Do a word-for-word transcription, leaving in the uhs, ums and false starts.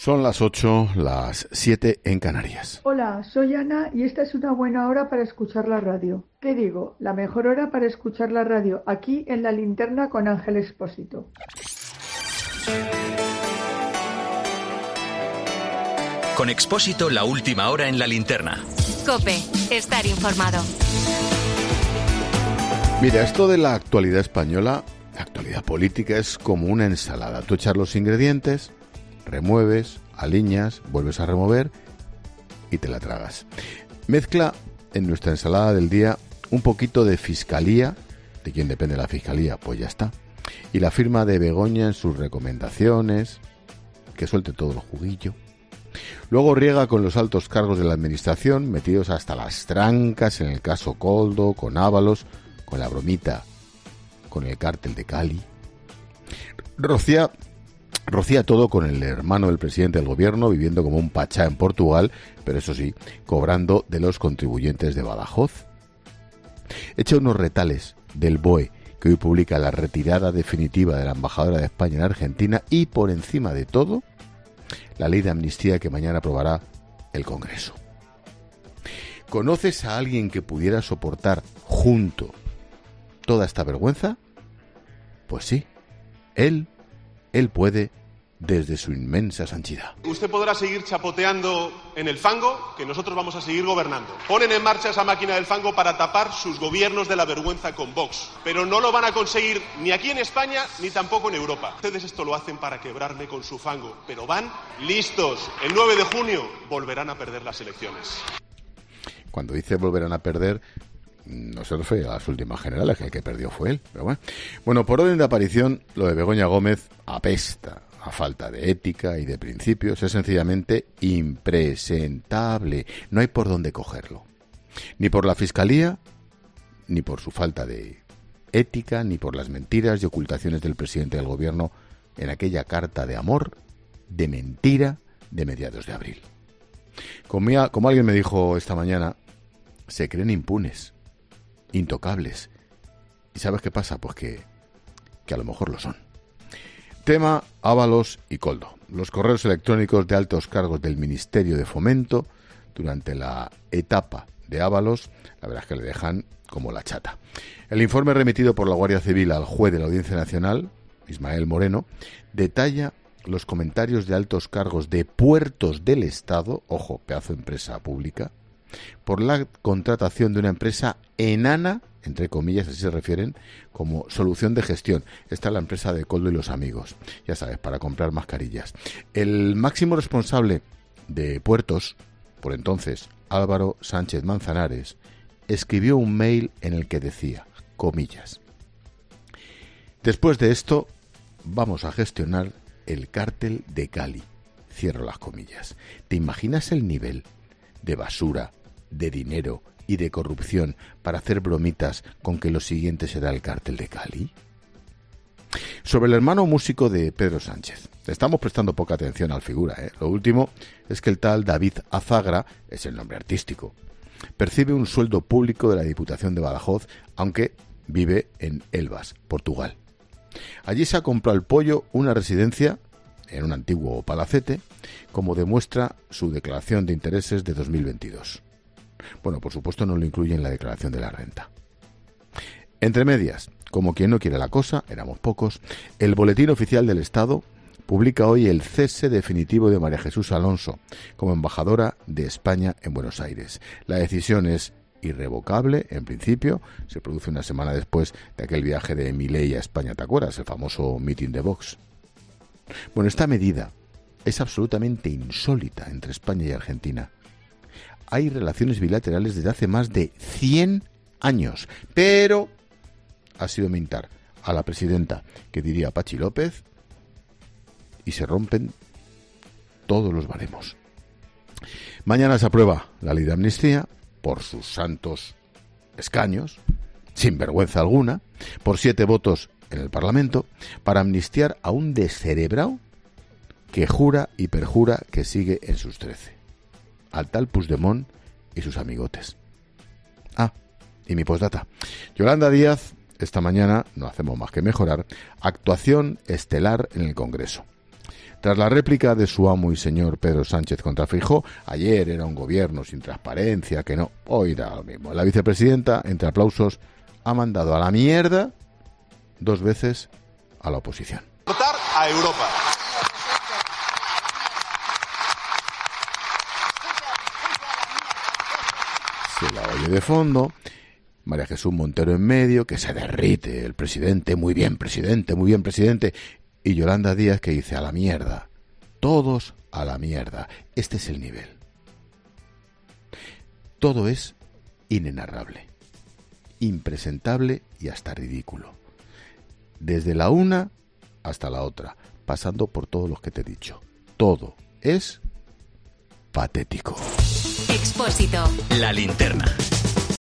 Son las ocho, las siete en Canarias. Hola, soy Ana y esta es una buena hora para escuchar la radio. ¿Qué digo? La mejor hora para escuchar la radio, aquí en La Linterna con Ángel Expósito. Con Expósito, la última hora en La Linterna. COPE, estar informado. Mira, esto de la actualidad española, la actualidad política, es como una ensalada. Tú echas los ingredientes, remueves, aliñas, vuelves a remover y te la tragas. Mezcla en nuestra ensalada del día un poquito de fiscalía, de quién depende la fiscalía, pues ya está. Y la firma de Begoña en sus recomendaciones, que suelte todo el juguillo. Luego riega con los altos cargos de la administración, metidos hasta las trancas en el caso Koldo, con Ábalos, con la bromita, con el cártel de Cali. Rocía, rocía todo con el hermano del presidente del gobierno, viviendo como un pachá en Portugal, pero eso sí, cobrando de los contribuyentes de Badajoz. Echa unos retales del B O E, que hoy publica la retirada definitiva de la embajadora de España en Argentina, y por encima de todo, la ley de amnistía que mañana aprobará el Congreso. ¿Conoces a alguien que pudiera soportar junto toda esta vergüenza? Pues sí, él, él puede desde su inmensa santidad. Usted podrá seguir chapoteando en el fango, que nosotros vamos a seguir gobernando. Ponen en marcha esa máquina del fango para tapar sus gobiernos de la vergüenza con Vox. Pero no lo van a conseguir ni aquí en España, ni tampoco en Europa. Ustedes esto lo hacen para quebrarme con su fango, pero van listos. El nueve de junio volverán a perder las elecciones. Cuando dice volverán a perder, no se refiere a las últimas generales, que el que perdió fue él. Pero bueno. Bueno, por orden de aparición, lo de Begoña Gómez apesta a falta de ética y de principios. Es sencillamente impresentable. No hay por dónde cogerlo. Ni por la Fiscalía, ni por su falta de ética, ni por las mentiras y ocultaciones del presidente del gobierno en aquella carta de amor, de mentira, de mediados de abril. Como, como alguien me dijo esta mañana, se creen impunes, intocables. ¿Y sabes qué pasa? Pues que, que a lo mejor lo son. Tema Ábalos y Koldo. Los correos electrónicos de altos cargos del Ministerio de Fomento durante la etapa de Ábalos, la verdad es que le dejan como la chata. El informe remitido por la Guardia Civil al juez de la Audiencia Nacional, Ismael Moreno, detalla los comentarios de altos cargos de Puertos del Estado, ojo, pedazo de empresa pública, por la contratación de una empresa enana, entre comillas, así se refieren, como solución de gestión. Esta es la empresa de Koldo y los amigos, ya sabes, para comprar mascarillas. El máximo responsable de Puertos, por entonces Álvaro Sánchez Manzanares, escribió un mail en el que decía, comillas, después de esto vamos a gestionar el cártel de Cali, cierro las comillas. ¿Te imaginas el nivel de basura, de dinero y de corrupción para hacer bromitas con que lo siguiente será el cártel de Cali? Sobre el hermano músico de Pedro Sánchez, le estamos prestando poca atención al figura, ¿eh? Lo último es que el tal David Azagra, es el nombre artístico, percibe un sueldo público de la Diputación de Badajoz, aunque vive en Elvas, Portugal. Allí se ha comprado el pollo una residencia en un antiguo palacete, como demuestra su declaración de intereses de dos mil veintidós. Bueno, por supuesto no lo incluye en la declaración de la renta. Entre medias, como quien no quiere la cosa, éramos pocos, el Boletín Oficial del Estado publica hoy el cese definitivo de María Jesús Alonso como embajadora de España en Buenos Aires. La decisión es irrevocable, en principio, se produce una semana después de aquel viaje de Milei a España, ¿te acuerdas? El famoso meeting de Vox. Bueno, esta medida es absolutamente insólita entre España y Argentina. Hay relaciones bilaterales desde hace más de cien años, pero ha sido mentar a la presidenta, que diría Pachi López, y se rompen todos los baremos. Mañana se aprueba la ley de amnistía por sus santos escaños, sin vergüenza alguna, por siete votos en el Parlamento, para amnistiar a un descerebrado que jura y perjura que sigue en sus trece. Al tal Puigdemont y sus amigotes. Ah, y mi postdata. Yolanda Díaz, esta mañana, no hacemos más que mejorar, actuación estelar en el Congreso. Tras la réplica de su amo y señor Pedro Sánchez contra Feijóo, ayer era un gobierno sin transparencia, que no, hoy da lo mismo. La vicepresidenta, entre aplausos, ha mandado a la mierda dos veces a la oposición. Exportar a Europa. Se la oye de fondo, María Jesús Montero en medio, que se derrite el presidente, muy bien presidente, muy bien presidente, y Yolanda Díaz que dice a la mierda, todos a la mierda. Este es el nivel. Todo es inenarrable, impresentable y hasta ridículo. Desde la una hasta la otra, pasando por todos los que te he dicho. Todo es patético. Expósito. La linterna.